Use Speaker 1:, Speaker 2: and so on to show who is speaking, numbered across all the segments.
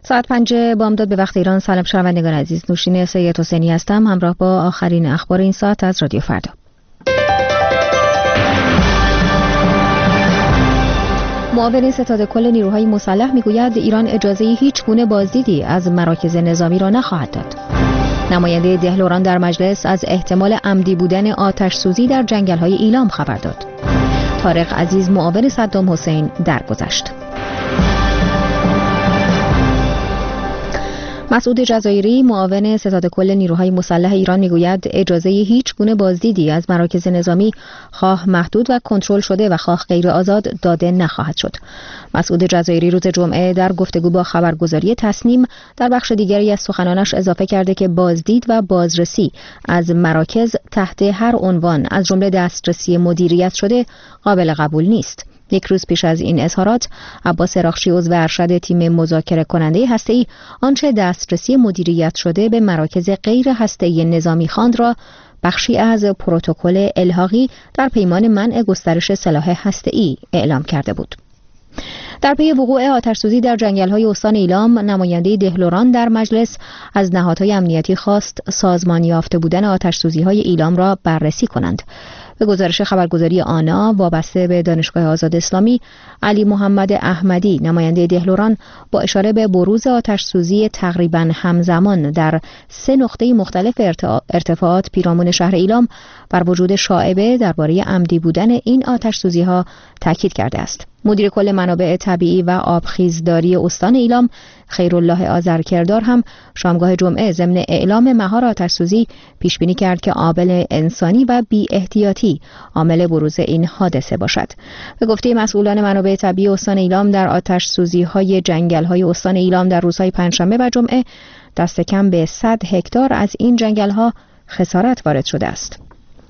Speaker 1: ساعت 5 بامداد به وقت ایران. سلام شنوندگان عزیز، نوشین سید حسینی هستم همراه با آخرین اخبار این ساعت از رادیو فردا. معاون ستاد کل نیروهای مسلح میگوید ایران اجازه هیچ گونه بازدیدی از مراکز نظامی را نخواهد داد. نماینده دهلوران در مجلس از احتمال عمدی بودن آتش سوزی در جنگل‌های ایلام خبر داد. طارق عزیز معاون صدام حسین درگذشت. مسعود جزایری معاون ستاد کل نیروهای مسلح ایران میگوید اجازه هیچ گونه بازدیدی از مراکز نظامی خواه محدود و کنترل شده و خواه غیر آزاد داده نخواهد شد. مسعود جزایری روز جمعه در گفتگو با خبرگزاری تصنیم در بخش دیگری از سخنانش اضافه کرده که بازدید و بازرسی از مراکز تحت هر عنوان از جمله دسترسی مدیریت شده قابل قبول نیست. یک روز پیش از این اظهارات عباس راخشی عضو ارشد تیم مذاکره کننده هسته‌ای آنچه دسترسی مدیریت شده به مراکز غیر هسته‌ای نظامی خواند را بخشی از پروتکل الحاقی در پیمان منع گسترش سلاح هسته‌ای اعلام کرده بود. در پی وقوع آتش‌سوزی در جنگل‌های استان ایلام، نماینده دهلوران در مجلس از نهادهای امنیتی خواست سازمان یافته بودن آتش‌سوزی‌های ایلام را بررسی کنند. به گزارش خبرگزاری آنا وابسته به دانشگاه آزاد اسلامی، علی محمد احمدی نماینده دهلوران با اشاره به بروز آتش‌سوزی تقریباً همزمان در 3 نقطه مختلف ارتفاعات پیرامون شهر ایلام بر وجود شائبه درباره عمدی بودن این آتش‌سوزی‌ها تاکید کرده است. مدیر کل منابع طبیعی و آبخیزداری استان ایلام خیرالله آذرکردار هم شامگاه جمعه ضمن اعلام مهار آتش‌سوزی پیش بینی کرد که عامل انسانی و بی احتیاطی عامل بروز این حادثه باشد. به گفته مسئولان منابع طبیعی استان ایلام، در آتش‌سوزی‌های جنگل‌های استان ایلام در روزهای پنجشنبه و جمعه دست کم به 100 هکتار از این جنگل‌ها خسارت وارد شده است.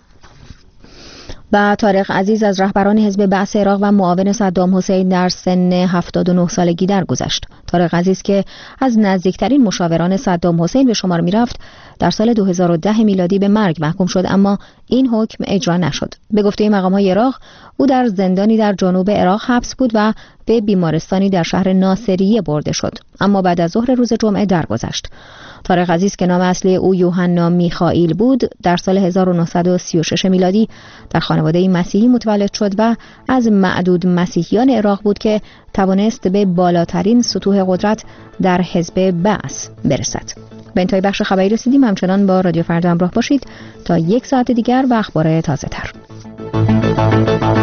Speaker 1: و طارق عزیز از رهبران حزب بعث عراق و معاون صدام حسین در سن 79 سالگی درگذشت. طارق عزیز که از نزدیکترین مشاوران صدام حسین به شمار می‌رفت، در سال 2010 میلادی به مرگ محکوم شد، اما این حکم اجرا نشد. به گفته مقام‌های عراق، او در زندانی در جنوب عراق حبس بود و به بیمارستانی در شهر ناصریه برده شد، اما بعد از ظهر روز جمعه درگذشت. طارق عزیز که نام اصلی او یوحنا میخائیل بود، در سال 1936 میلادی در خانواده مسیحی متولد شد و از معدود مسیحیان عراق بود که توانست به بالاترین سطوح قدرت در حزب بعث برسد. به انتهای بخش خبری رسیدیم. همچنان با رادیو فردا همراه باشید تا 1 ساعت دیگر و اخبار تازه تر.